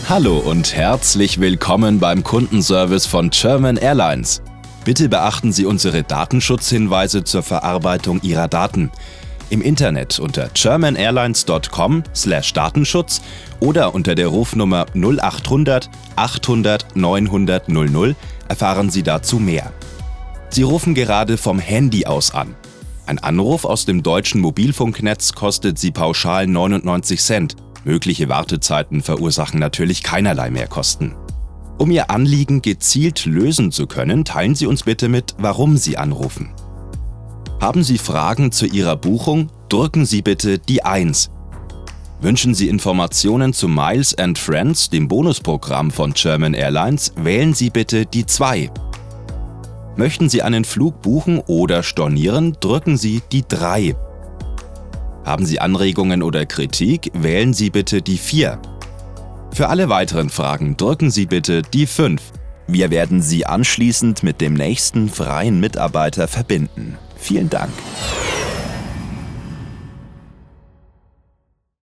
Hallo und herzlich willkommen beim Kundenservice von German Airlines. Bitte beachten Sie unsere Datenschutzhinweise zur Verarbeitung Ihrer Daten. Im Internet unter germanairlines.com/Datenschutz oder unter der Rufnummer 0800 800 900 00 erfahren Sie dazu mehr. Sie rufen gerade vom Handy aus an. Ein Anruf aus dem deutschen Mobilfunknetz kostet Sie pauschal 99 Cent. Mögliche Wartezeiten verursachen natürlich keinerlei Mehrkosten. Um Ihr Anliegen gezielt lösen zu können, teilen Sie uns bitte mit, warum Sie anrufen. Haben Sie Fragen zu Ihrer Buchung? Drücken Sie bitte die 1. Wünschen Sie Informationen zu Miles & Friends, dem Bonusprogramm von German Airlines? Wählen Sie bitte die 2. Möchten Sie einen Flug buchen oder stornieren? Drücken Sie die 3. Haben Sie Anregungen oder Kritik? Wählen Sie bitte die 4. Für alle weiteren Fragen drücken Sie bitte die 5. Wir werden Sie anschließend mit dem nächsten freien Mitarbeiter verbinden. Vielen Dank.